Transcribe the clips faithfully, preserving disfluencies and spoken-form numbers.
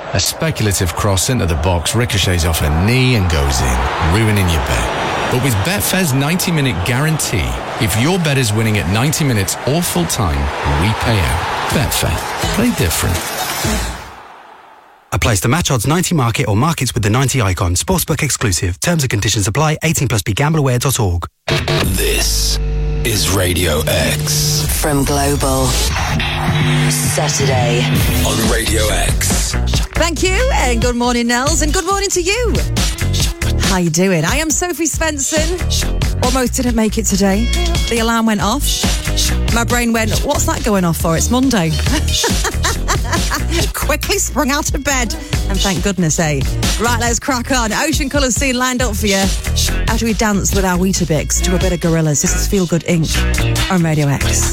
A speculative cross into the box ricochets off a knee and goes in, ruining your bet. But with Betfair's ninety minute guarantee, if your bet is winning at ninety minutes or full time, we pay out. Betfair. Play different. Applies to match odds ninety market or markets with the ninety icon. Sportsbook exclusive. Terms and conditions apply. eighteen plus B gamble aware dot org. This is Radio X. From Global. Saturday. On Radio X. Thank you, and good morning, Nels, and good morning to you. How you doing? I am Sophie Svensson. Almost didn't make it today. The alarm went off. My brain went, what's that going off for? It's Monday. Quickly sprung out of bed. And thank goodness, eh? Right, let's crack on. Ocean Colour Scene lined up for you. After we dance with our Weetabix to a bit of Gorillaz. This is Feel Good Incorporated on Radio X.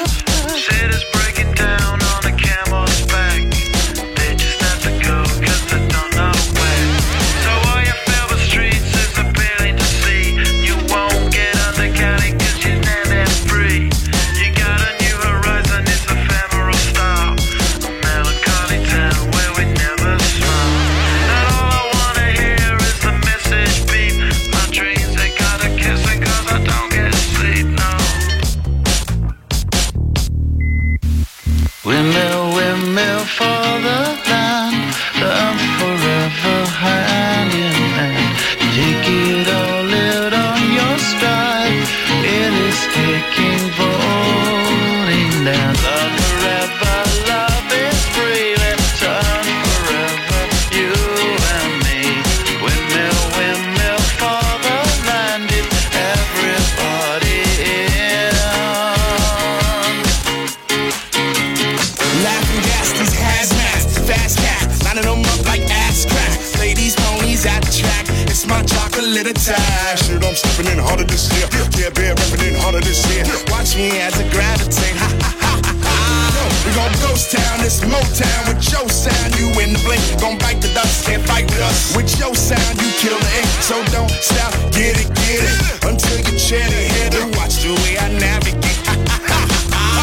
Windmill, windmill for the land, love forever hand in hand. Take it all out on your stride, it is taking voting down. Love forever, love is free, let's turn forever, you and me. Windmill, windmill for the land, it's everybody in. Laughing gas, these hazmats, fast cats, lining them up like ass crack. Play these ponies at the track, it's my chocolate attack. Shit, I'm stepping in harder this year. Yeah, bear repping in harder this year. Watch me as I gravitate. Ha ha ha ha ha. We gon' ghost town, this Motown with your sound. You in the blink, gon' bite the dust, can't fight with us. With your sound, you kill the ink, so don't stop, get it, get it, until you chin it, hit it. Watch the way I navigate. Ha ha ha ha.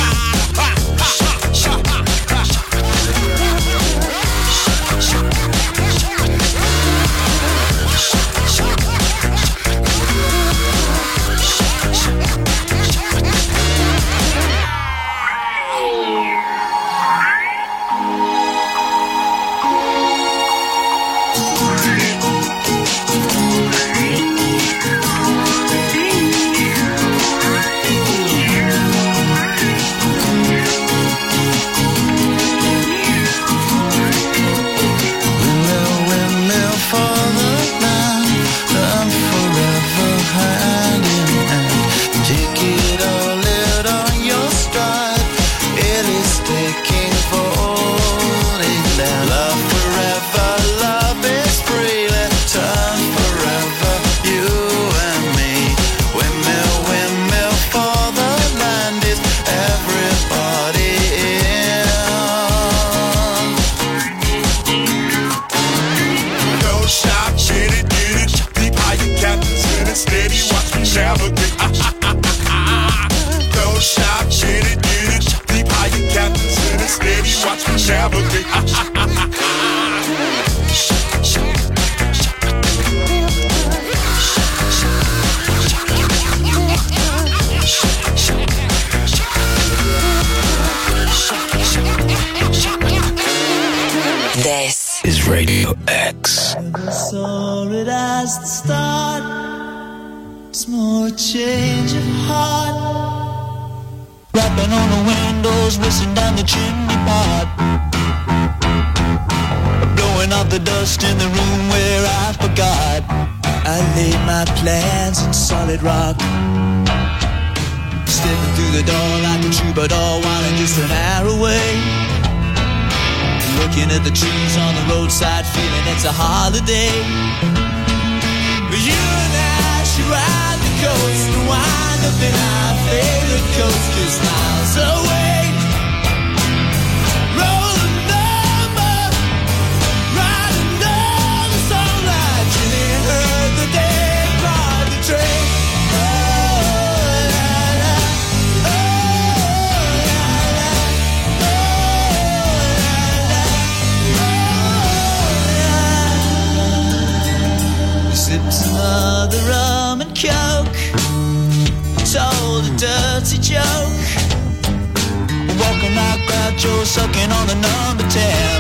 This is Radio X. Never saw it as the start. It's more a change of heart. Rapping on the windows, whistling down the chimney pot. Blowing out the dust in the room where I forgot. I laid my plans in solid rock. Stepping through the door like a troubadour, while just an hour away. Looking at the trees on the roadside, feeling it's a holiday. You and I should ride the coast and wind up in our favorite coast just miles away. Roll the number, ride another song like Jimmy heard the day ride the train. Oh, la, la, oh, la, la, oh, la, la, oh. another rum and coke. Told a dirty joke. Walking like Groucho, sucking on the number ten.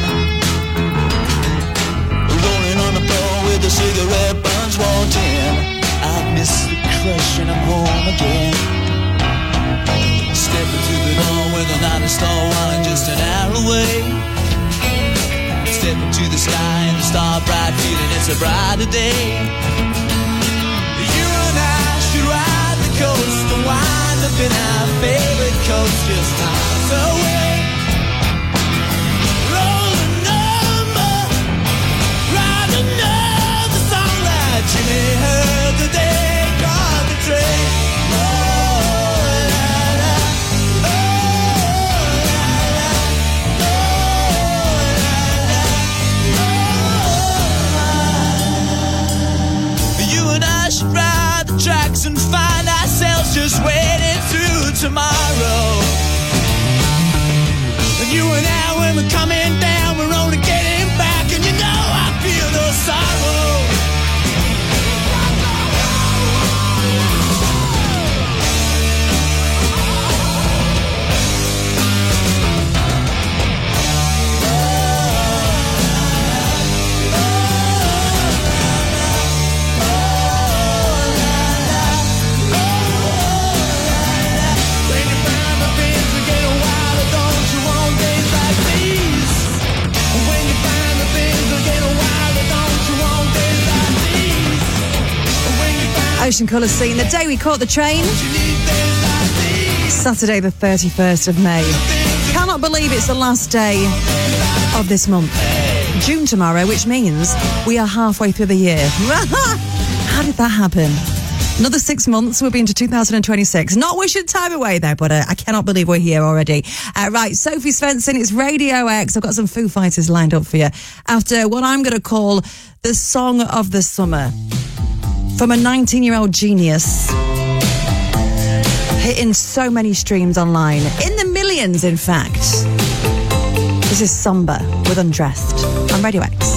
Rolling on the floor with the cigarette buns walked in. I miss the crush and I'm home again. Stepping through the door with a night star wine just an hour away. Stepping to the sky and the star bright feeling it's a brighter day. You and I should ride the coast and wind up in our favorite coast just miles away. Roll a number, ride another song that Jimmy heard the day got the train. Oh, la, la, oh, la, la, oh, la, la. You and I should ride the tracks and find ourselves just waiting through tomorrow. And you and I, when we're coming down, we're only getting back, and you know I feel no sorrow. Ocean Colour Scene, the day we caught the train. Saturday the thirty-first of May. Cannot believe it's the last day of this month. June tomorrow, which means we are halfway through the year. How did that happen? Another six months, we'll be into two thousand twenty-six. Not wishing time away though, but uh, I cannot believe we're here already. Uh, right, Sophie Svensson, it's Radio X. I've got some Foo Fighters lined up for you after what I'm going to call the song of the summer. From a nineteen-year-old genius, hitting so many streams online, in the millions, in fact. This is Samba with Undressed on Radio X.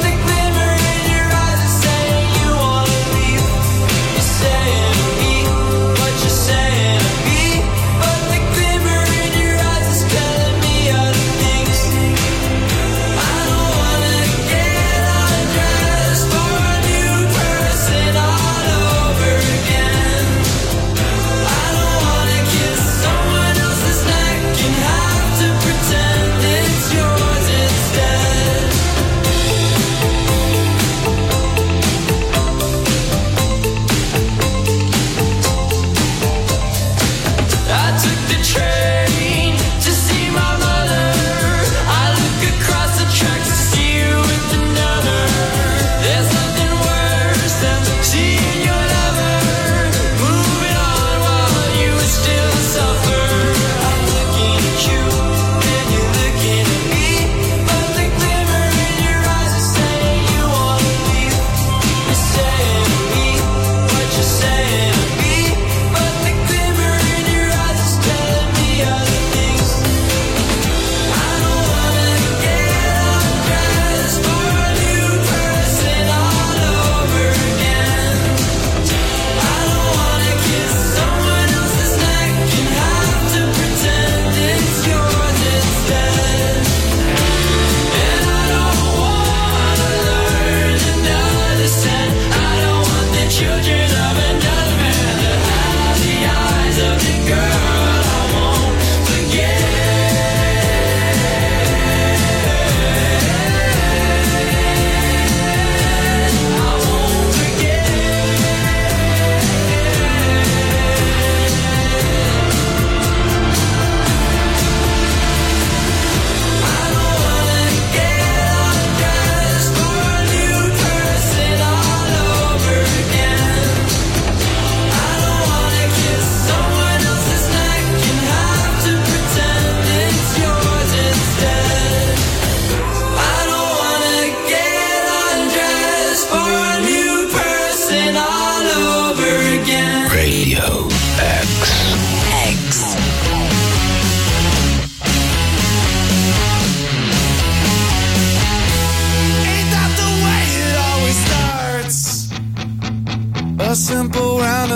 Say me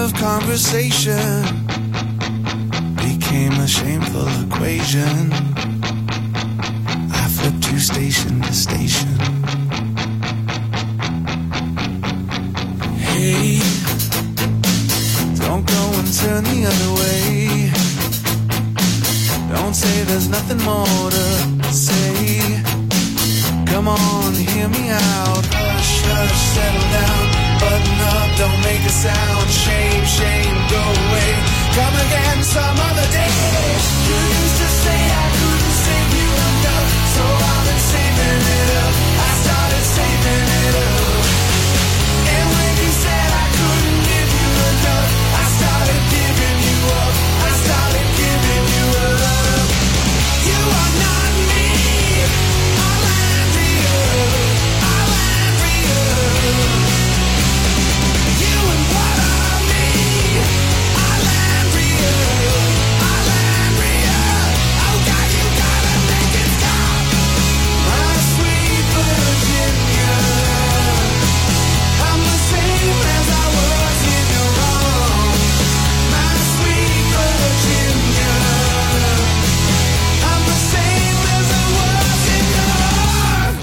of conversation became a shameful equation. I flipped you station to station. Hey, don't go and turn the other way. Don't say there's nothing more to say. Come on, hear me out. Hush, hush, settle down. Button up, don't make a sound. Shame, shame, go away. Come again some other day. You used to say I couldn't save you enough, so I've been saving it up. I started saving it up. And when you said I couldn't give you enough, I started giving you up. I started giving you up. You are not me. I'll Andrea. I'll Andrea. You and what are me? I'll Andrea. I'll Andrea. Oh God, you gotta make it stop. My sweet Virginia. I'm the same as I was in your arms. My sweet Virginia. I'm the same as I was in your arms.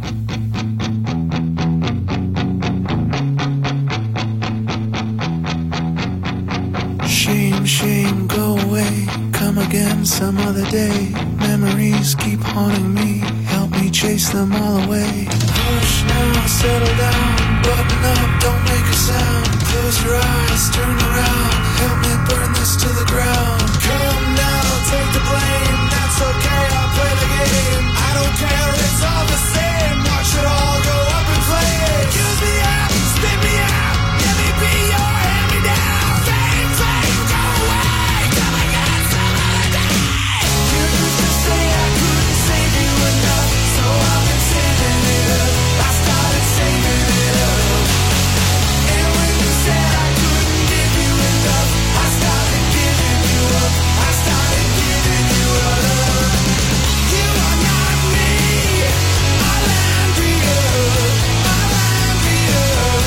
Shame, shame, go away. Come again some other day. Memories keep haunting me. Help me chase them all away. Hush now, settle down. Button up, don't make a sound. Close your eyes, turn around. Help me burn this to the ground. Come now, take the blame. That's okay, I'll play the game. I don't care, it's all the same. Watch it all go up in flames. Use me up, spit me out. Let me be your hand-me-down. Fame, fame, go away. Come again some other day. You used to say I couldn't save you enough, so I've been saving it up. I started saving it up. And when you said I couldn't give you enough, I started giving you up. I started giving you up. You are not me. I'll Andrea. I'll Andrea.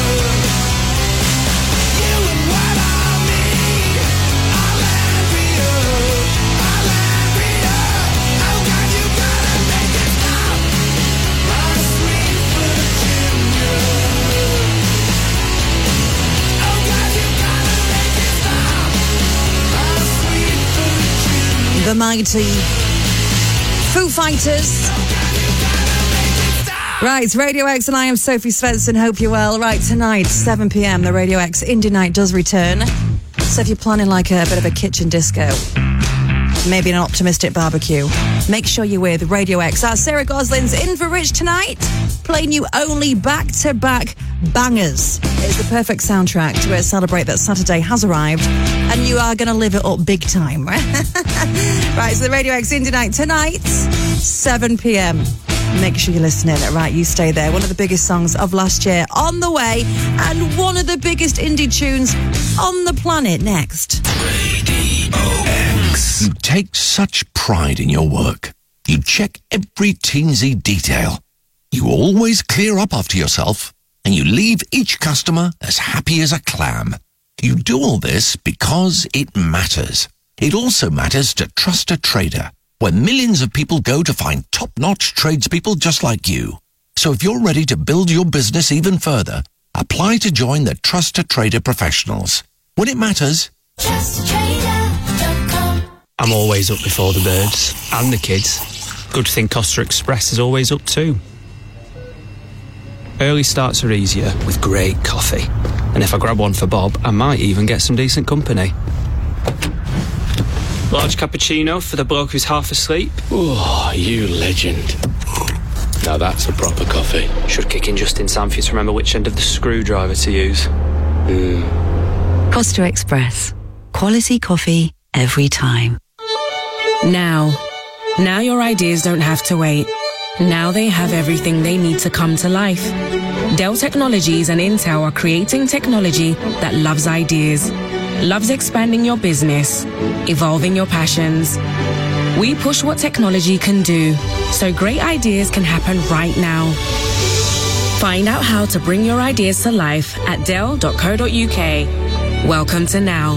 You and what are me? I'll Andrea. I'll Andrea. Oh God, you gotta make it stop. My sweet Virginia. Oh God, you gotta make it stop. My sweet Virginia. The mighty Foo Fighters. Right, it's Radio X and I am Sophie Svensson. Hope you're well. Right, tonight, seven p.m, the Radio X Indie Night does return. So if you're planning like a bit of a kitchen disco, maybe an optimistic barbecue, make sure you're with Radio X. Our Sarah Goslin's in for Rich tonight, playing you only back-to-back bangers. It's the perfect soundtrack to uh, celebrate that Saturday has arrived, and you are going to live it up big time, right? Right, so the Radio X Indie Night tonight, seven p.m. Make sure you're listening. Right, you stay there. One of the biggest songs of last year on the way, and one of the biggest indie tunes on the planet next. Radio X. You take such pride in your work. You check every teensy detail. You always clear up after yourself, and you leave each customer as happy as a clam. You do all this because it matters. It also matters to Trust a Trader, where millions of people go to find top-notch tradespeople just like you. So if you're ready to build your business even further, apply to join the Trust a Trader professionals. When it matters, trust trader dot com. I'm always up before the birds and the kids. Good thing Costa Express is always up too. Early starts are easier with great coffee. And if I grab one for Bob, I might even get some decent company. Large cappuccino for the bloke who's half asleep. Oh, you legend. Now that's a proper coffee. Should kick in just in time for you to remember which end of the screwdriver to use. Mm. Costa Express. Quality coffee every time. Now. Now your ideas don't have to wait. Now they have everything they need to come to life. Dell Technologies and Intel are creating technology that loves ideas, loves expanding your business, evolving your passions. We push what technology can do, so great ideas can happen right now. Find out how to bring your ideas to life at dell dot co dot uk. Welcome to Now.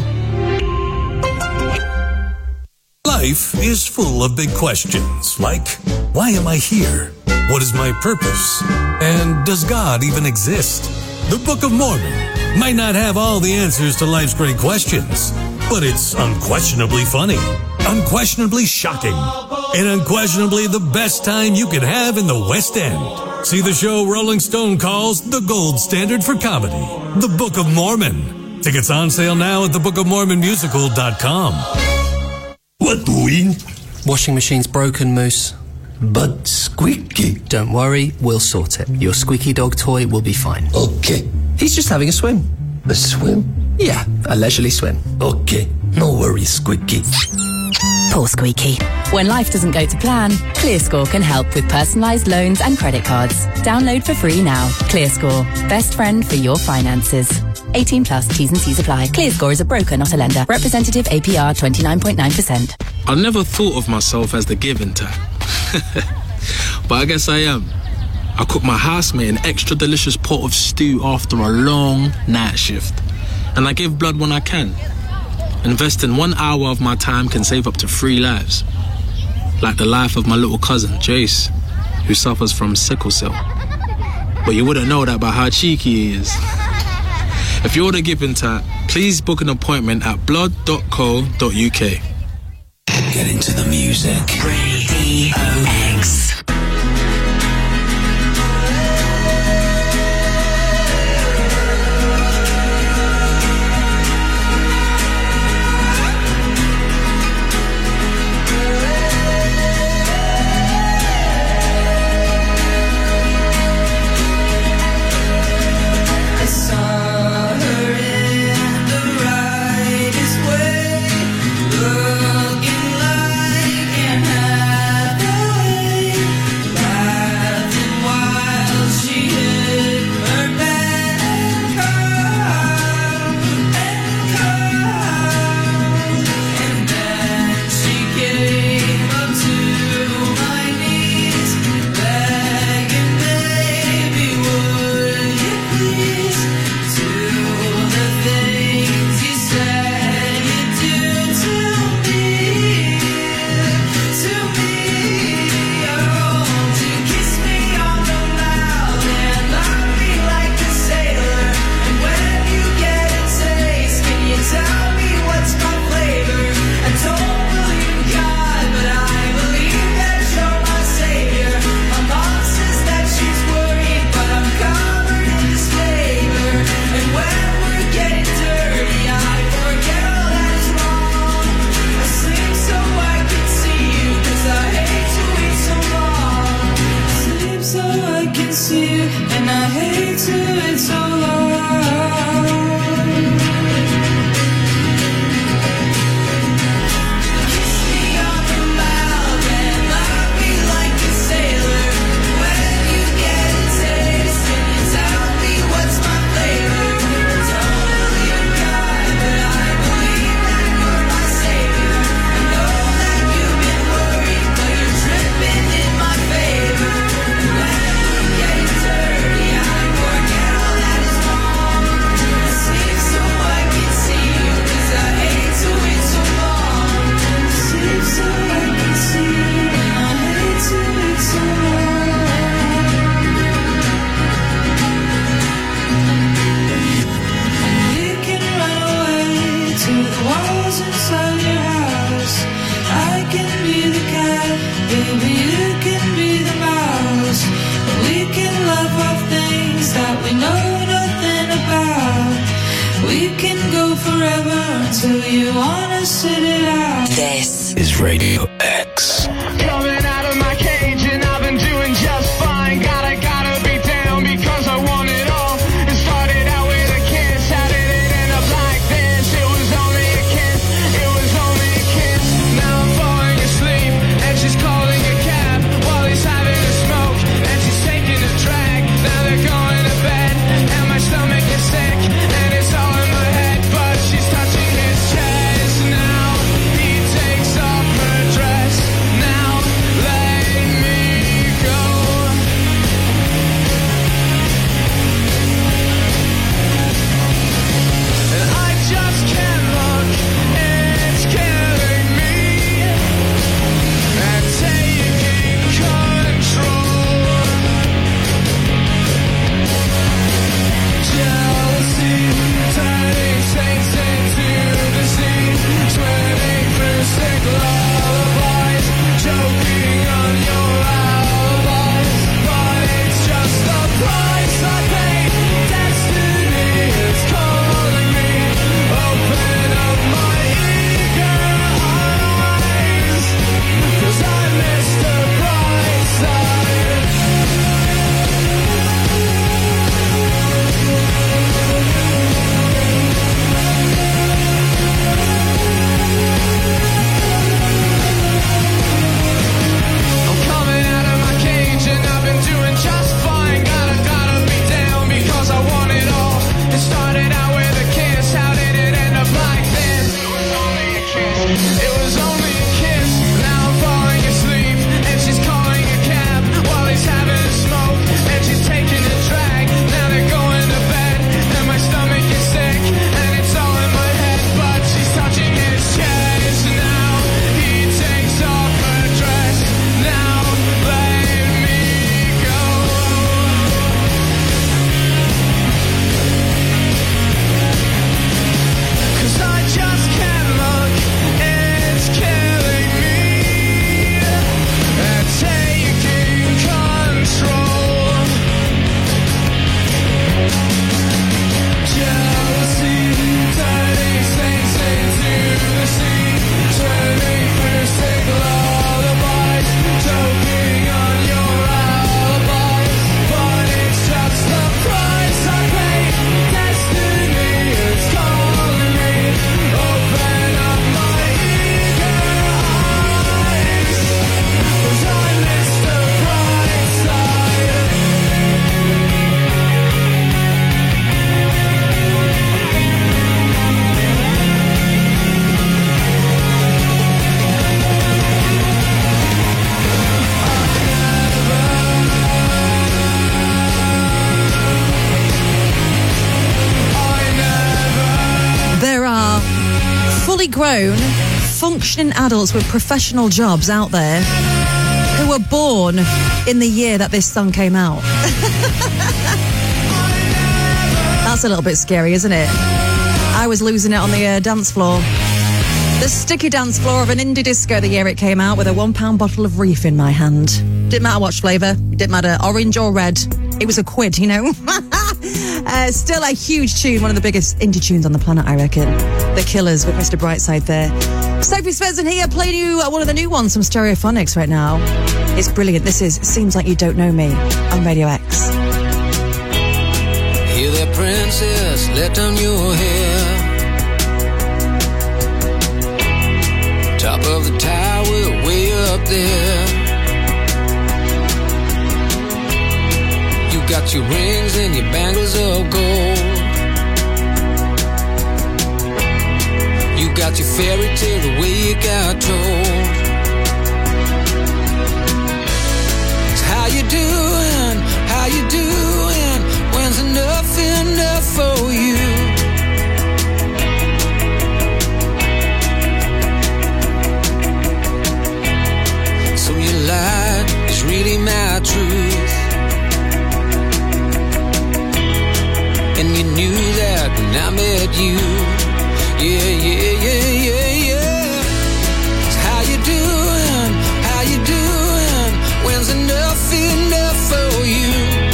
Life is full of big questions, like, why am I here? What is my purpose? And does God even exist? The Book of Mormon might not have all the answers to life's great questions, but it's unquestionably funny, unquestionably shocking, and unquestionably the best time you could have in the West End. See the show Rolling Stone calls the gold standard for comedy, The Book of Mormon. Tickets on sale now at the book of mormon musical dot com. What doing? Washing machine's broken, Moose. But Squeaky. Don't worry, we'll sort it. Your squeaky dog toy will be fine. Okay. He's just having a swim. A swim? Yeah, a leisurely swim. Okay. No worries, Squeaky. Poor Squeaky. When life doesn't go to plan, ClearScore can help with personalised loans and credit cards. Download for free now. ClearScore. Best friend for your finances. eighteen plus, T's and C's apply. ClearScore is a broker, not a lender. Representative A P R twenty-nine point nine percent. I never thought of myself as the giving type. But I guess I am. I cook my housemate an extra delicious pot of stew after a long night shift. And I give blood when I can. Investing one hour of my time can save up to three lives. Like the life of my little cousin, Jace, who suffers from sickle cell. But you wouldn't know that by how cheeky he is. If you're the giving type, please book an appointment at blood dot co dot uk. Get into the music. Radio X. This is Radio X. Coming out of my cage and I've been doing just fine. Gotta, gotta be down because I want it all. It started out with a kiss. How did it end up like this? It was only a kiss. It was only a kiss. Now I'm falling asleep and she's calling a cab while he's having a smoke and she's taking a drag. Now they're going to bed and my stomach is sick and it's all in my head, but she's touching his chest now. He takes off her dress. fully grown, functioning adults with professional jobs out there who were born in the year that this song came out. That's a little bit scary, isn't it? I was losing it on the uh, dance floor. The sticky dance floor of an indie disco the year it came out with a one pound bottle of Reef in my hand. Didn't matter what flavour, it didn't matter orange or red. It was a quid, you know. uh, still a huge tune, one of the biggest indie tunes on the planet, I reckon. The Killers with Mister Brightside there. Sophie Svensson here, playing you uh, one of the new ones from Stereophonics right now. It's brilliant. This is Seems Like You Don't Know Me on Radio X. Hear that, princess, let down your hair. Top of the tower, way up there. You got your rings and your bangles of gold. You got your fairy tale the way you got told. So how you doing? How you doing? When's enough enough for you? So your lie is really my truth. And you knew that when I met you. Yeah, yeah, yeah, yeah, yeah. So how you doing? How you doing? When's enough enough for you?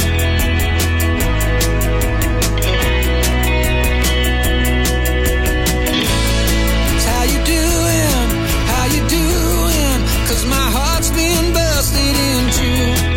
So how you doing? How you doing? 'Cause my heart's been busted into.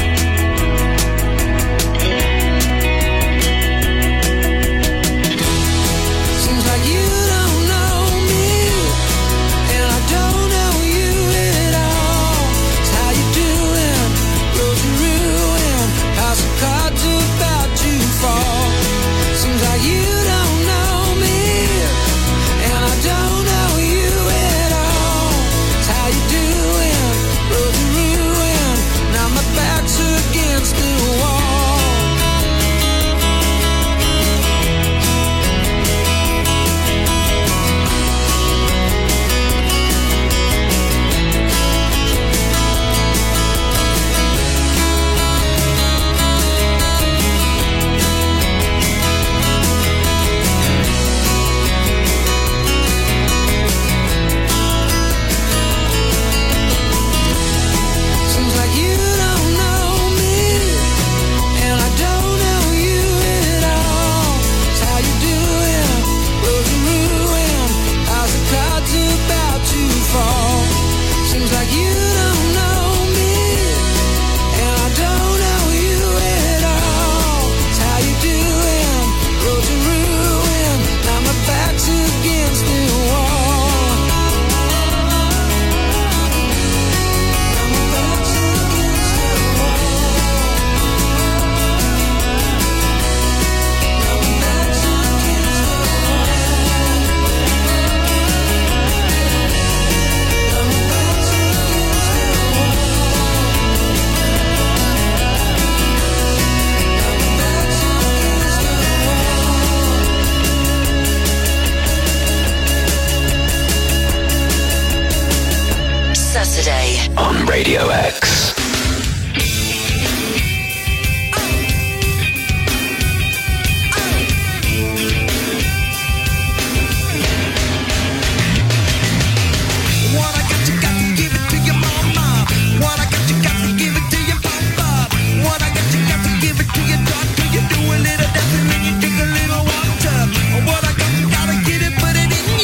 Radio X.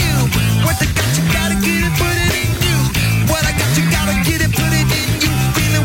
What I got, you gotta get it, put it in you. Feel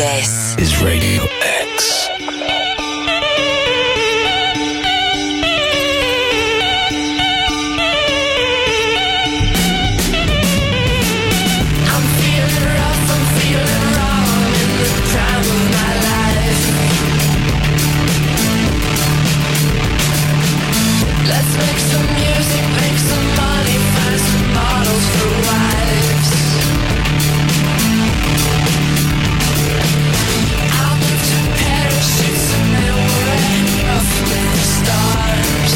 This is Radio X. Let's make some music, make some money, find some models for wives. I'll move to parachutes and then we're hanging off from the stars.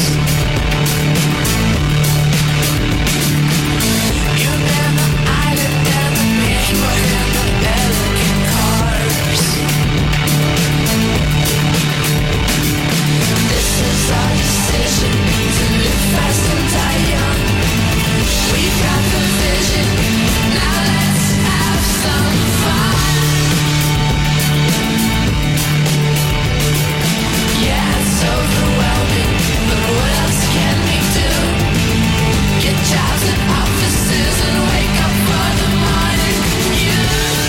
You and the island and the paper and the elegant cars. This is our decision. Fast and die young. We've got the vision. Now let's have some fun. Yeah, it's overwhelming, but what else can we do? Get jobs at offices and wake up for the morning news.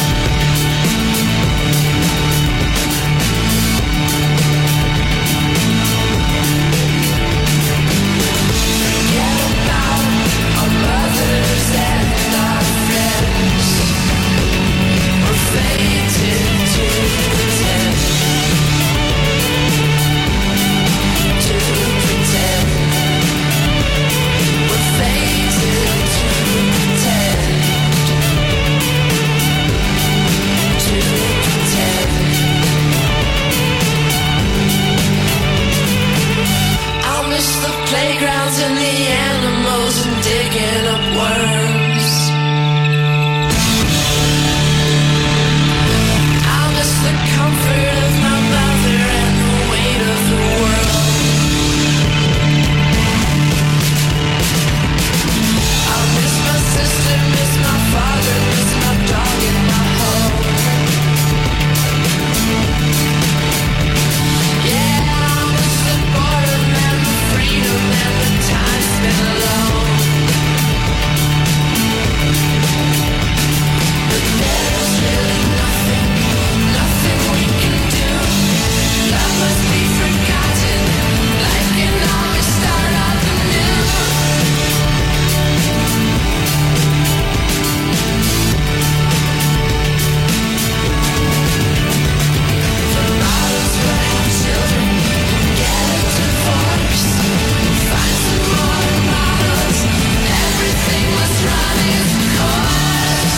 Playgrounds and the animals and digging up worms. I'll miss the comfort of my mother and the weight of the world. I'll miss my sister, miss my father, miss my dog and my home. Yeah, I'll miss the boredom and the freedom and the time spent alone. But there's really nothing, nothing we can do. Love must be forgotten. Life can always start up anew. For models who have children, get a divorce. Find some more models. Everything must run its course.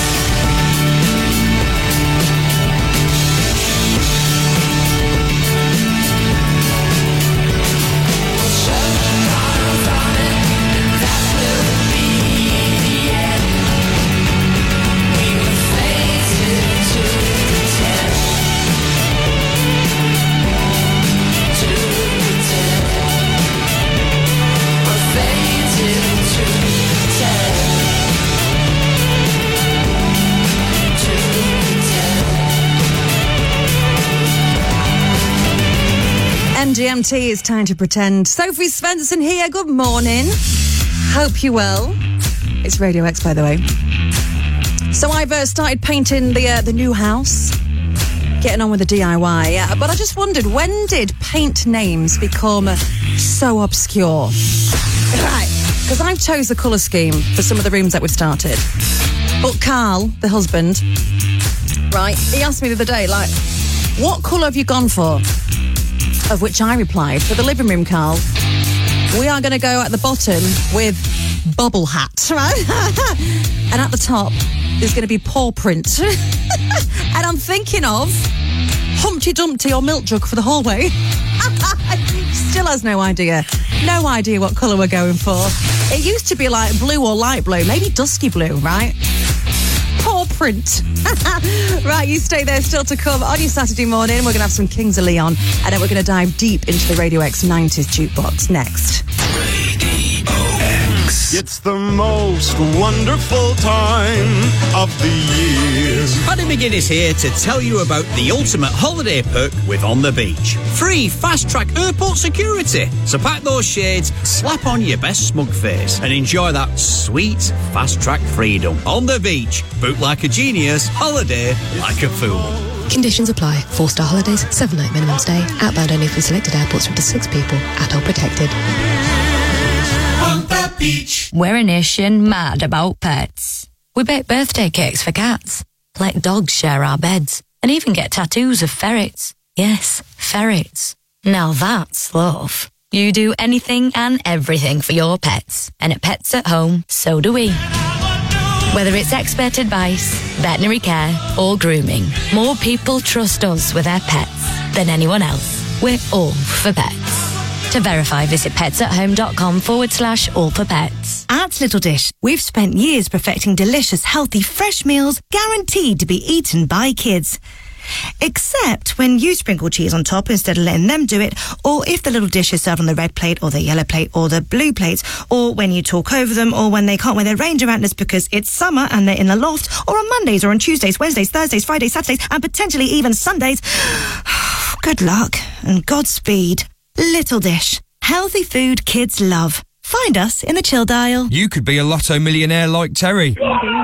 We'll shove the models on it, and that will be the end. We were fated to pretend, to pretend. We're fated to pretend, to pretend. M G M T, it's time to pretend. Sophie Svensson here, good morning. Hope you're well. It's Radio X, by the way. So I've uh, started painting the uh, the new house, getting on with the D I Y. Uh, but I just wondered, when did paint names become uh, so obscure? Right, because I've chose the colour scheme for some of the rooms that we've started. But Carl, the husband, right, he asked me the other day, like, what colour have you gone for? Of which I replied, for the living room, Carl, we are going to go at the bottom with bubble hat, right? And at the top, there's going to be paw print. And I'm thinking of Humpty Dumpty or milk jug for the hallway. Still has no idea. No idea what colour we're going for. It used to be like blue or light blue, maybe dusky blue, right? Paw print. Right, you stay there, still to come on your Saturday morning. We're going to have some Kings of Leon, and then we're going to dive deep into the Radio X nineties jukebox next. It's the most wonderful time of the year. Paddy McGuinness here to tell you about the ultimate holiday perk with On the Beach. Free fast-track airport security. So pack those shades, slap on your best smug face, and enjoy that sweet fast-track freedom. On the Beach. Book like a genius, holiday like a fool. Conditions apply. Four-star holidays, seven-night minimum stay. Outbound only from selected airports for up to six people. Adult protected. On the beach. We're a nation mad about pets. We bake birthday cakes for cats, let dogs share our beds, and even get tattoos of ferrets. Yes, ferrets. Now that's love. You do anything and everything for your pets. And at Pets at Home, so do we. Whether it's expert advice, veterinary care, or grooming, more people trust us with their pets than anyone else. We're all for pets. To verify, visit petsathome.com forward slash all for pets. At Little Dish, we've spent years perfecting delicious, healthy, fresh meals guaranteed to be eaten by kids. Except when you sprinkle cheese on top instead of letting them do it, or if the little dish is served on the red plate or the yellow plate or the blue plate, or when you talk over them, or when they can't wear their ranger antlers because it's summer and they're in the loft, or on Mondays or on Tuesdays, Wednesdays, Thursdays, Fridays, Saturdays, and potentially even Sundays. Good luck and Godspeed. Little Dish. Healthy food kids love. Find us in the chill dial. You could be a lotto millionaire like Terry.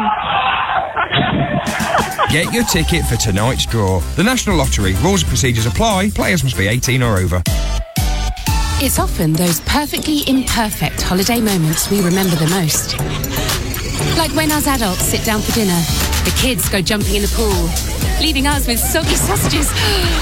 Get your ticket for tonight's draw. The National Lottery. Rules and procedures apply. Players must be eighteen or over. It's often those perfectly imperfect holiday moments we remember the most. Like when us adults sit down for dinner, the kids go jumping in the pool, leaving us with soggy sausages.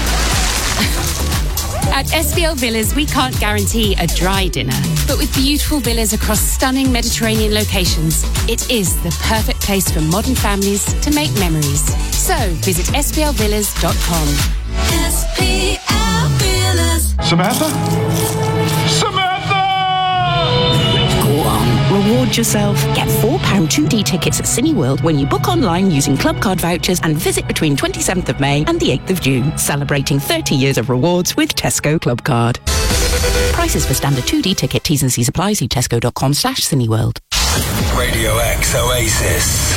At S V L Villas, we can't guarantee a dry dinner, but with beautiful villas across stunning Mediterranean locations, it is the perfect place for modern families to make memories. So visit s v l villas dot com. S P L Villas. Samantha? Samantha! Go on, reward yourself. Get four pound two D tickets at Cineworld when you book online using Club Card vouchers and visit between twenty-seventh of May and the eighth of June, celebrating thirty years of rewards with Tesco Club Card. Prices for standard two D ticket, T's and C's apply. See tesco.com slash Cineworld. Radio X Oasis.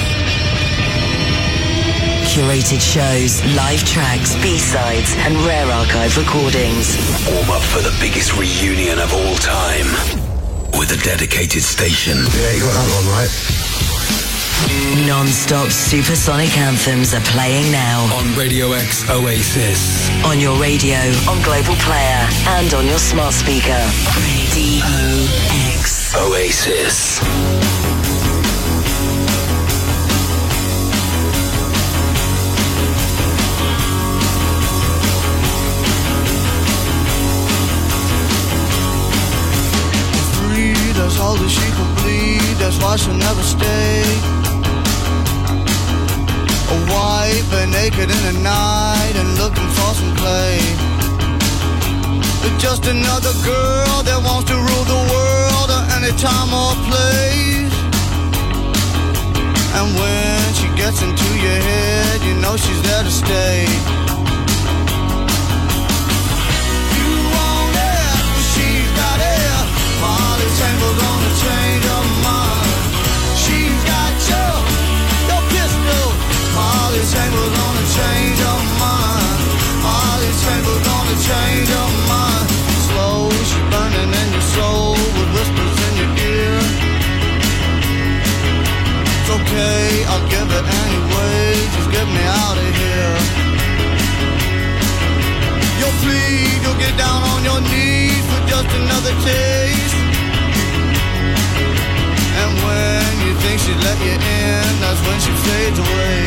Curated shows, live tracks, B-sides, and rare archive recordings. Warm up for the biggest reunion of all time. With a dedicated station. Yeah, you got that one right. Non-stop supersonic anthems are playing now. On Radio X Oasis. On your radio, on Global Player, and on your smart speaker. Radio X Oasis. That's all that she could bleed, that's why she'll never stay. A wife and naked in the night and looking for some play. But just another girl that wants to rule the world at any time or place. And when she gets into your head, you know she's there to stay. You want it, but she's got it. Molly's Tangle gonna change her mind. She's got your, your pistol. Molly's Tangle gonna change her mind. Molly's Tangle gonna change her mind. Slow, she's burning in your soul with whispers in your ear. It's okay, I'll give it anyway. Just get me out of here. You'll plead, you'll get down on your knees for just another taste. And when you think she'd let you in, that's when she fades away.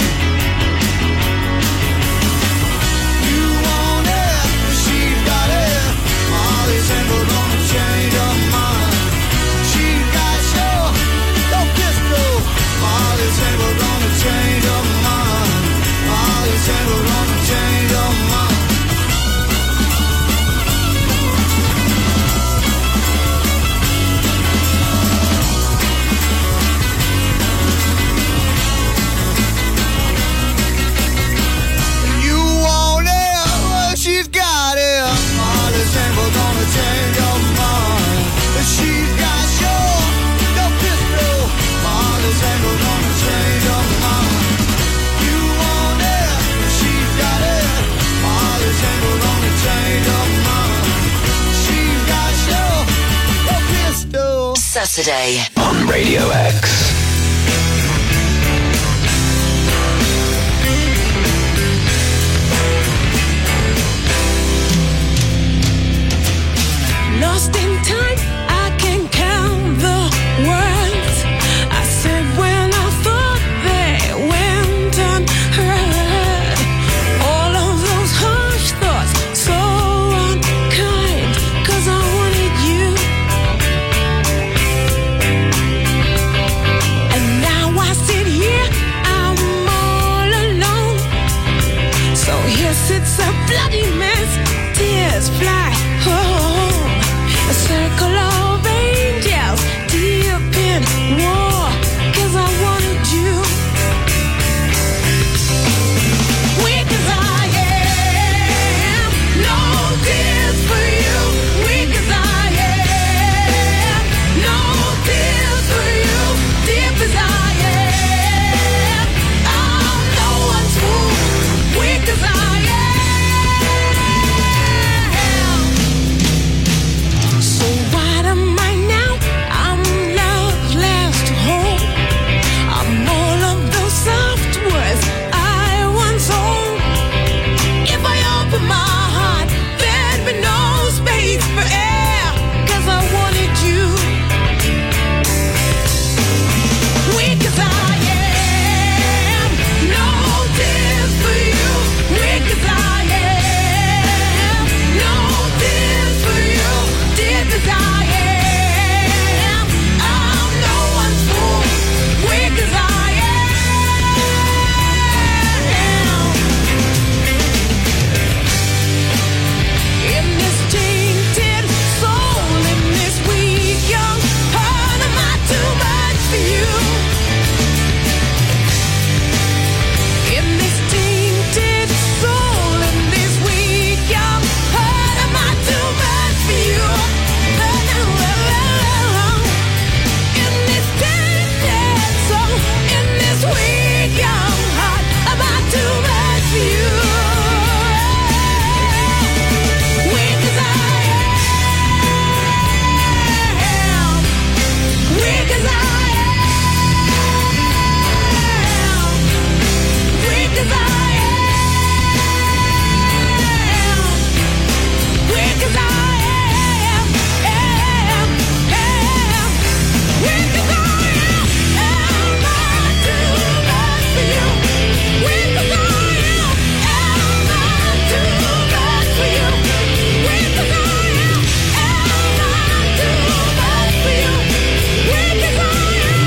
You want it, but she's got it. Molly's Tangle gonna change her mind. She's got your, your pistol. Molly's Tangle gonna change her mind. Molly's Tangle gonna change her mind. She's got it. Molly's Tangle gonna change her mind. She's got your, your pistol. Molly's Tangle gonna change her mind. You want it, she's got it. Molly's Tangle gonna change her mind. She's got your, your pistol. Saturday on Radio X. Yes, it's a bloody mess. Tears fly. Oh, a circle of angels deep in war. 'Cause I wanted you. Weak as I am, no tears for you. Weak as I am, no tears for you. Deep as I am, I'm no one's fool. Weak as I am. So what am I now? I'm love's last hope. I'm all of those soft words I once owned. If I open my heart, there'd be no space for air. 'Cause I wanted you. Weak as I am, no tears for you. Weak as I am, no tears for you. Deep as I am, I'm no one's fool. Weak as I am. In this tainted soul, in this weak young heart, am I too much for you? In this tainted soul, in this weak young heart, am I too much for you? In this tainted soul, in this weak young heart, am I too much for you? Weak as I am, weak as I am, weak as I am, weak as I am, am, am, weak as I am, am I too much for you? Weak as I am, am I too much for you? Weak as I am, am I too much for you? Weak as I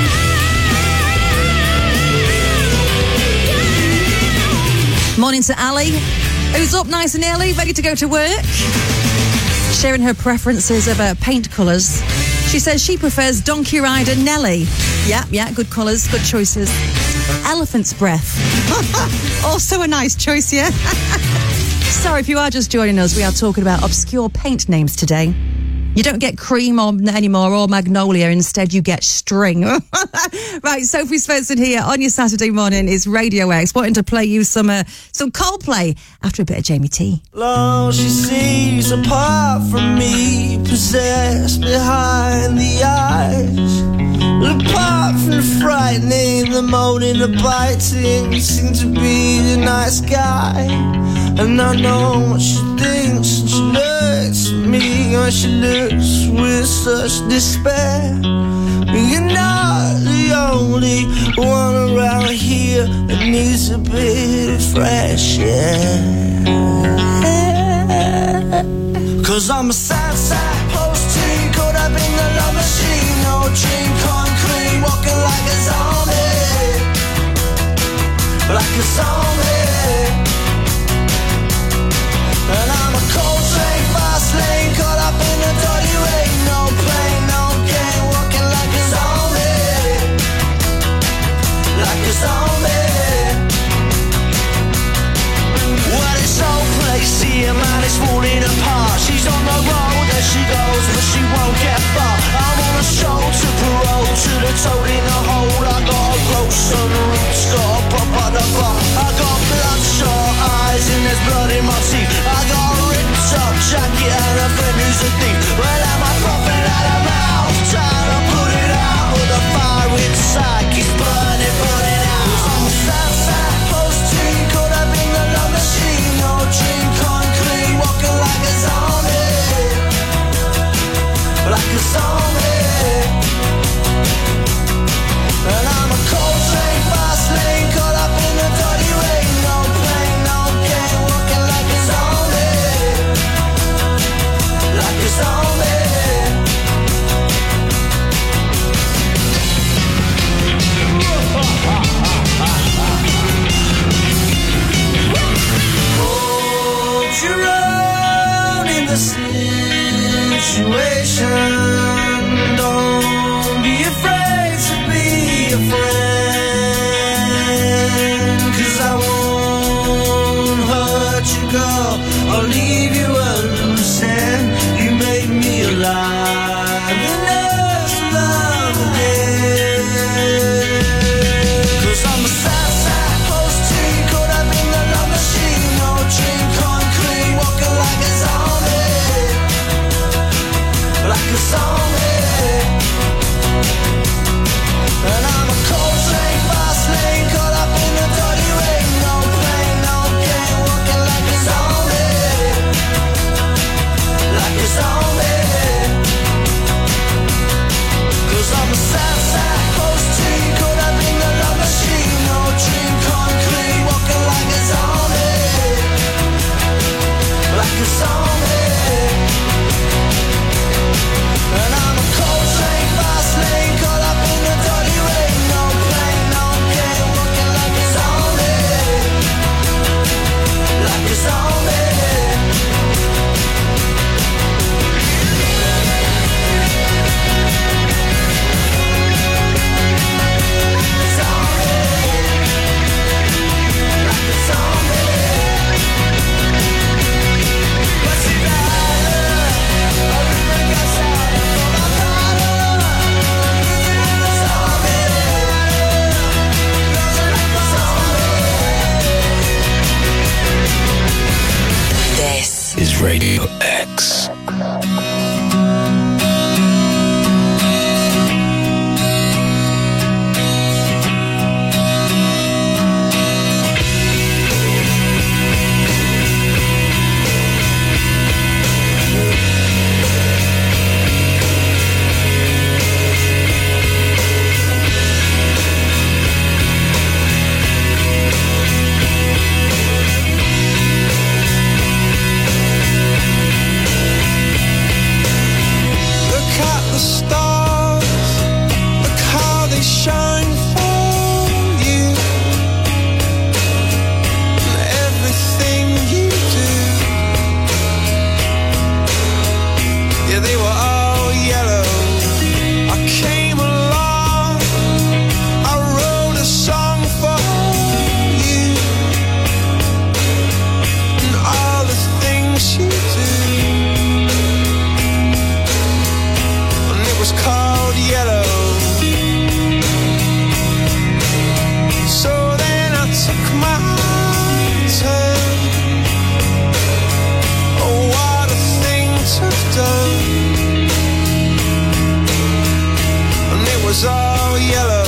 Morning to Ali, who's up nice and early, ready to go to work. Sharing her preferences of uh, paint colours. She says she prefers Donkey Rider Nelly. Yeah, yeah, good colours, good choices. Elephant's breath. Also a nice choice, yeah? Sorry, if you are just joining us, we are talking about obscure paint names today. You don't get cream or, anymore or magnolia. Instead, you get string. Right, Sophie Svensson here on your Saturday morning is Radio X, wanting to play you some uh, some Coldplay after a bit of Jamie T. Long she sees apart from me, possessed behind the eyes. Apart from the frightening, the moaning, the biting, seem to be the nice guy. And I know what she thinks, and she looks at me, and she looks with such despair. You're not the only one around here that needs a bit of fresh air. 'Cause I'm a sad, sad post-teen, caught up in the love machine. No dream concrete, walking like a zombie. Like a zombie. And I'm a cold train, fast lane, caught up in the dirty rain. No plane, no game, walking like a zombie. Like a zombie. Well, this whole place here, man, is falling apart. She's on the road as she goes, but she won't get far. I'm on a show to parole, to the toad in the hole. I got a gross some roots, got a pop on the bar. I got bloodshot eyes and there's blood in my teeth. I got a ripped up jacket and a friend who's a thief. Well, am I popping out of mouth, trying to put it out, but the fire inside keeps burning, burning out. 'Cause I'm a sad, sad post-teen, caught up in the love machine. No dream concrete, walking like a zombie. Like a zombie. And I'm a cold train, fast lane, caught up in the dirty rain. No plane, no game, walking like a zombie. Like a zombie. situation. Don't be afraid to be a friend, 'cause I won't hurt you, girl. I'll leave you a loose end. You make me alive enough to love again. 'Cause I'm a sad, sad post tree, caught up in the love machine. No dream concrete, walking like a zombie, like a zombie. And I'm a cold train, fast lane, caught up in the dirty rain. No pain, no gain, walking like a zombie, like a zombie. 'Cause I'm a sad, sad post tree, caught up in the love machine. No dream concrete, walking like a zombie, like a zombie. And I'm a cold train, fast lane, caught up in the dirty rain. No pain, no gain, walking like a zombie, like a zombie. This is Radio X. Look at the stars, look how they shine for you. And everything you do, yeah, they were all yellow. I came along, I wrote a song for you. And all the things you do, and it was called Yellow. So then I took my turn. Oh, what a thing to have done. And it was all yellow.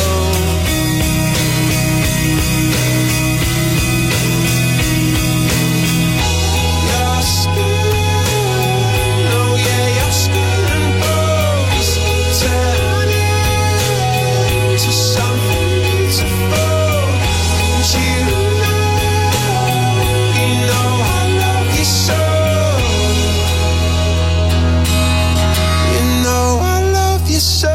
Your skin, oh yeah, your skin and bones turn into something beautiful. And you know, you know I love you so. You know I love you so.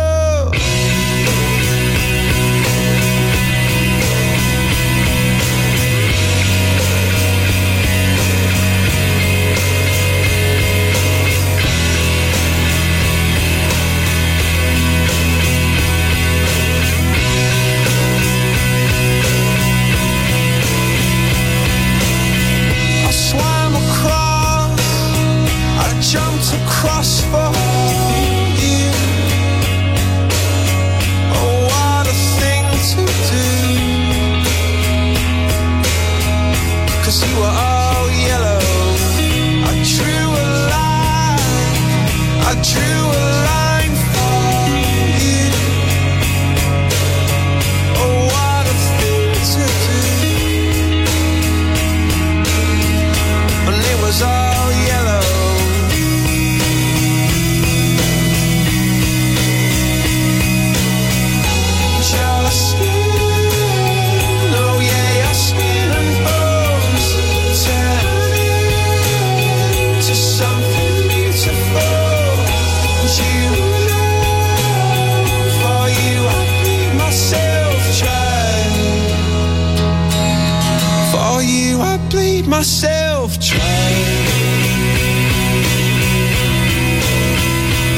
I swam across, I jumped across for you. Oh, what a thing to do. 'Cause you were all yellow. I drew a line, I drew a line for you. Oh, what a thing to do. And it was all yellow. Your skin, oh yeah, your skin and bones turn into something beautiful. And you know, for you I bleed myself dry. For you I bleed myself dry.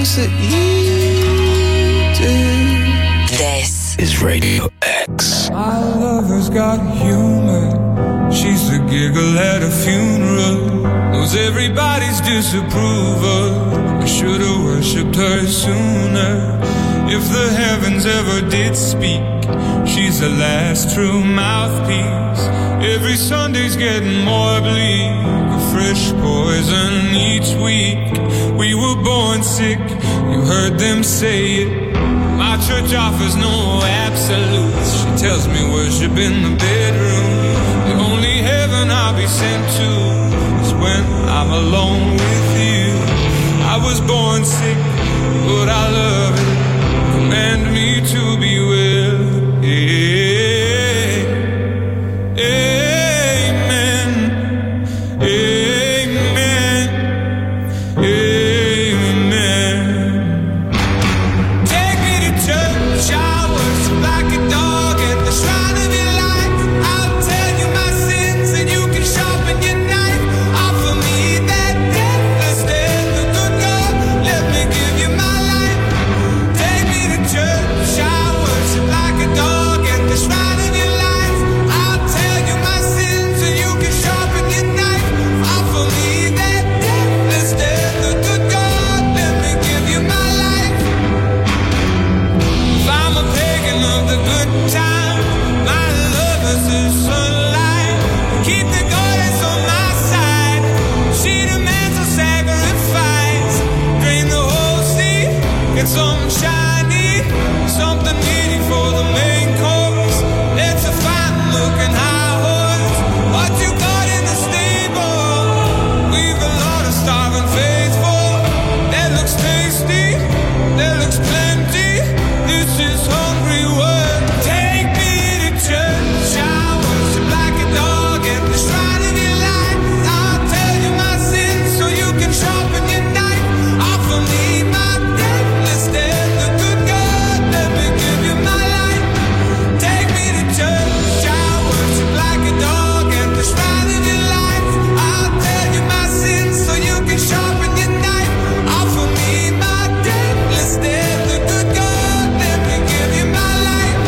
things that you do. This is Radio X. My lover's got humor. She's the giggle at a funeral. Knows everybody's disapproval. I should've worshipped her sooner. If the heavens ever did speak, she's the last true mouthpiece. Every Sunday's getting more bleak, a fresh poison each week. We were born sick, you heard them say it. My church offers no absolutes. She tells me worship in the bedroom. The only heaven I'll be sent to is when I'm alone with you. I was born sick, but I love it. Command me to be well. Yeah. Amen. Amen. Amen. Take me to church. I worship like a dog at the shrine of your life. I'll tell you my sins and you can sharpen your knife. Offer me that deathless death, the good God. Let me give you my life. Take me to church. I worship like a dog at the shrine of your life. I'll tell you my sins and you can sharpen your knife. Offer me that deathless death, the good God. Let me give you my life. If I'm a pagan of the good time, my lover's the sunlight. Keep the goddess on my side. She demands a sacrifice. Drain the whole sea, get some shiny, something needy for the main course. Let's a fine looking high horse. What you got in the stable? We've a lot of starving faithful. That looks tasty, that looks plenty. This is hungry work. Take me to church. I worship like a dog at the shrine of your life. I'll tell you my sins so you can sharpen your knife. Offer me my deathless death, the good God. Let me give you my life. Take me to church. I worship like a dog at the shrine of your life. I'll tell you my sins so you can sharpen your knife. Offer me my deathless death, the good God. Let me give you my life.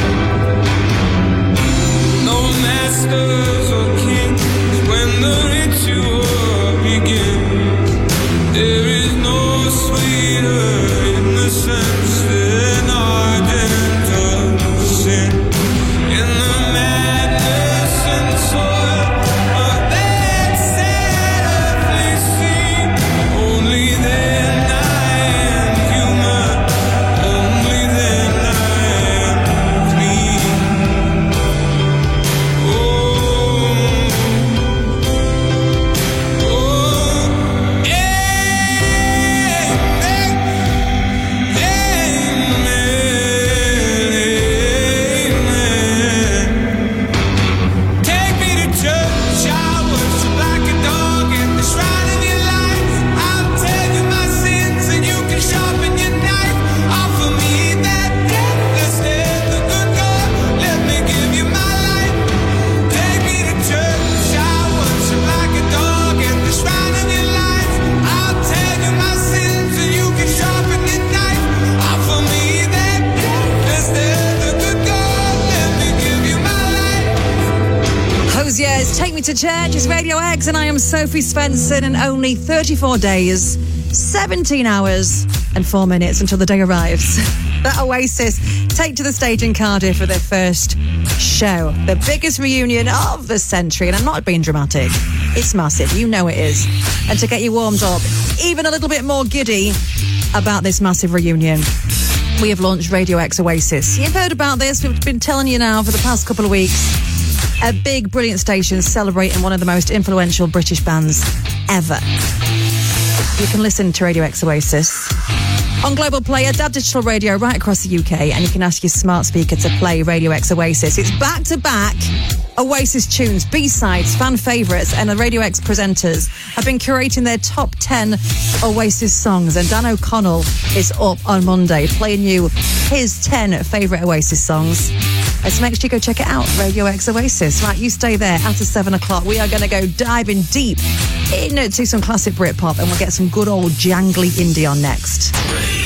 No masters or kings when the ritual begins. There is no sweeter innocence than ardent of sin. In the madness and soil of that sad earthly scene, only then I am human. Only then I am clean. Oh, oh, amen, amen. Take me to church. I worship like a dog at the shrine of your life. I'll tell you my sins and you can sharpen your knife. Offer me that deathless death, the good God. Let me give you my life. Take me to church. I worship like a dog at the shrine of your life. I'll tell you my sins and you can sharpen your knife. Offer me that deathless death, the good God. Let me give you my life. Hosier's Take Me to Church is Radio X, and I am Sophie Svensson, and only thirty-four days, seventeen hours, and four minutes until the day arrives. That Oasis take to the stage in Cardiff for their first show, the biggest reunion of the century, and I'm not being dramatic. It's massive, you know it is. And to get you warmed up, even a little bit more giddy about this massive reunion, we have launched Radio X Oasis. You've heard about this, we've been telling you now for the past couple of weeks. A big, brilliant station celebrating one of the most influential British bands ever. You can listen to Radio X Oasis on Global Player, D A B Digital Radio right across the U K, and you can ask your smart speaker to play Radio X Oasis. It's back-to-back Oasis tunes, B-sides, fan favourites, and the Radio X presenters have been curating their top ten Oasis songs, and Dan O'Connell is up on Monday playing you his ten favourite Oasis songs. So make sure you go check it out, Radio X Oasis. Right, you stay there after seven o'clock. We are going to go diving deep into some classic Britpop, and we'll get some good old jangly indie on next.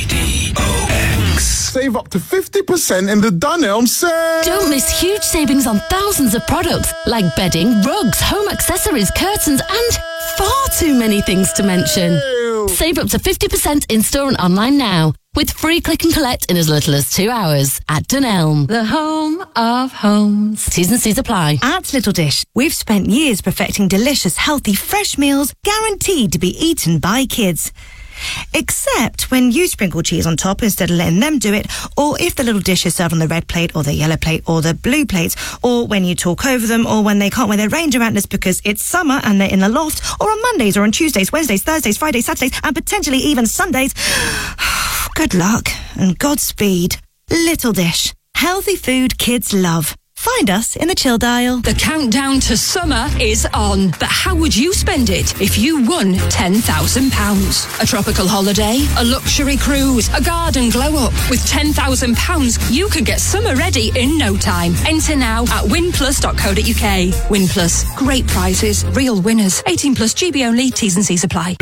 Radio X. Save up to fifty percent in the Dunelm sale. Don't miss huge savings on thousands of products like bedding, rugs, home accessories, curtains, and far too many things to mention. Ew. Save up to fifty percent in store and online now with free click and collect in as little as two hours at Dunelm, the home of homes. T's and C's apply. At Little Dish, we've spent years perfecting delicious, healthy, fresh meals guaranteed to be eaten by kids. Except when you sprinkle cheese on top instead of letting them do it, or if the little dish is served on the red plate or the yellow plate or the blue plate, or when you talk over them, or when they can't wear their ranger antlers because it's summer and they're in the loft, or on Mondays or on Tuesdays, Wednesdays, Thursdays, Fridays, Saturdays, and potentially even Sundays. Good luck and Godspeed. Little Dish. Healthy food kids love. Find us in the chill dial. The countdown to summer is on. But how would you spend it if you won ten thousand pounds? A tropical holiday, a luxury cruise, a garden glow-up. With ten thousand pounds, you could get summer ready in no time. Enter now at win plus dot co dot uk. Winplus. Great prizes, real winners. eighteen plus G B only, T's and C's apply.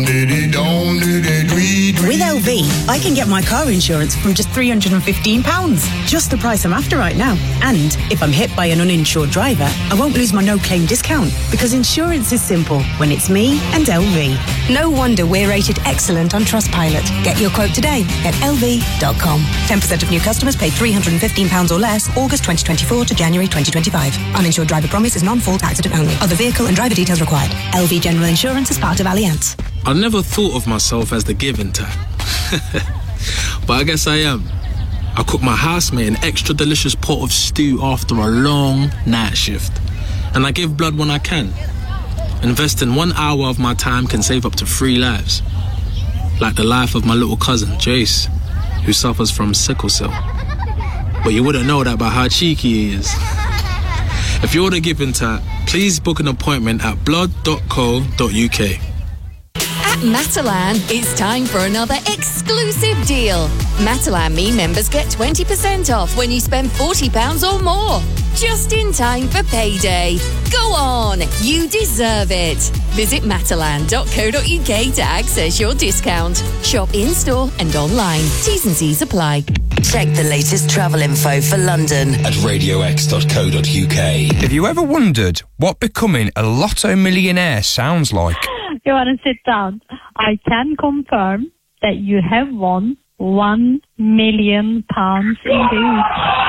With L V, I can get my car insurance from just three hundred fifteen pounds. Just the price I'm after right now. And if I'm hit by an uninsured driver, I won't lose my no-claim discount because insurance is simple when it's me and L V. No wonder we're rated excellent on Trustpilot. Get your quote today at L V dot com. ten percent of new customers pay three hundred fifteen pounds or less August twenty twenty-four to January twenty twenty-five. Uninsured driver promise is non-fault accident only. Other vehicle and driver details required. L V General Insurance is part of Allianz. I never thought of myself as the giving type. But I guess I am. I cook my housemate an extra delicious pot of stew after a long night shift. And I give blood when I can. Investing one hour of my time can save up to three lives. Like the life of my little cousin, Jace, who suffers from sickle cell. But you wouldn't know that by how cheeky he is. If you're the giving type, please book an appointment at blood dot co dot uk. At Matalan, it's time for another exclusive deal. Matalan Me members get twenty percent off when you spend forty pounds or more. Just in time for payday. Go on, you deserve it. Visit matalan dot co dot uk to access your discount. Shop in-store and online. T's and C's apply. Check the latest travel info for London at radio x dot co dot uk. Have you ever wondered what becoming a lotto millionaire sounds like? You want to sit down? I can confirm that you have won one million pounds indeed.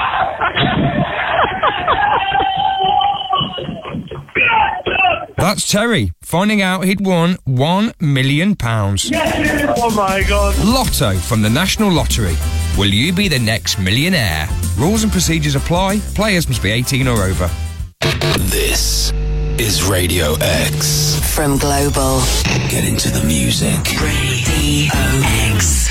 That's Terry, finding out he'd won one million pounds. Yes! Oh my God. Lotto from the National Lottery. Will you be the next millionaire? Rules and procedures apply. Players must be eighteen or over. This is Radio X. From Global. Get into the music. Radio X.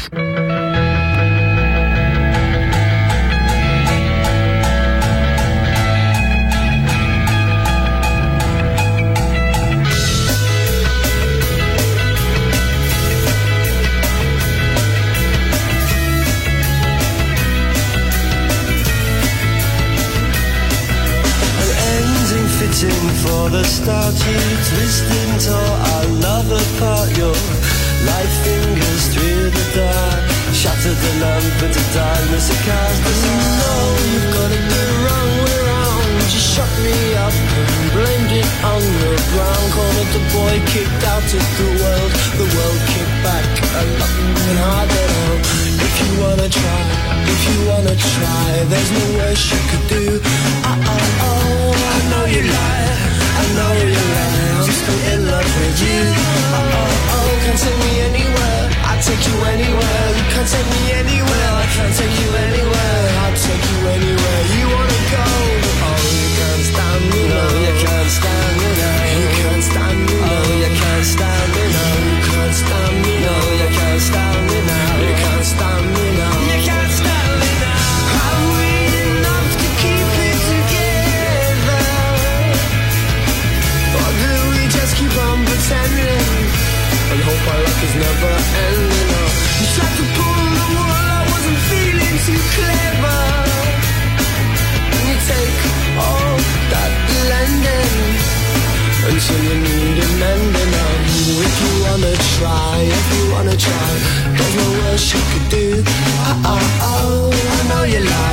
For the start, you twisted and tore our love apart. Your light fingers through the dark shattered the lamp into darkness. It cast us all. No, you've got it the wrong way round. You shut me up and blamed it on the ground. Cornered the boy, kicked out of the world. The world kicked back a lot and harder now. If you wanna try, if you wanna try, there's no worse you could do. Oh, oh, oh, I know you lie. I know you lie, I'm still in love with you. Oh, oh, oh, can't take me anywhere. I'll take you anywhere. You can't take me anywhere. I can't take you anywhere. I'll take you anywhere you wanna go. Oh, you can't stand me, no, you can't stand me, no. You can't stand me, no, you can't stand me, no. You can't stand me, no, you can't stand me, no. You can't stand me, no. You can't stand me, no. Are we enough to keep it together? Or do we just keep on pretending? she could do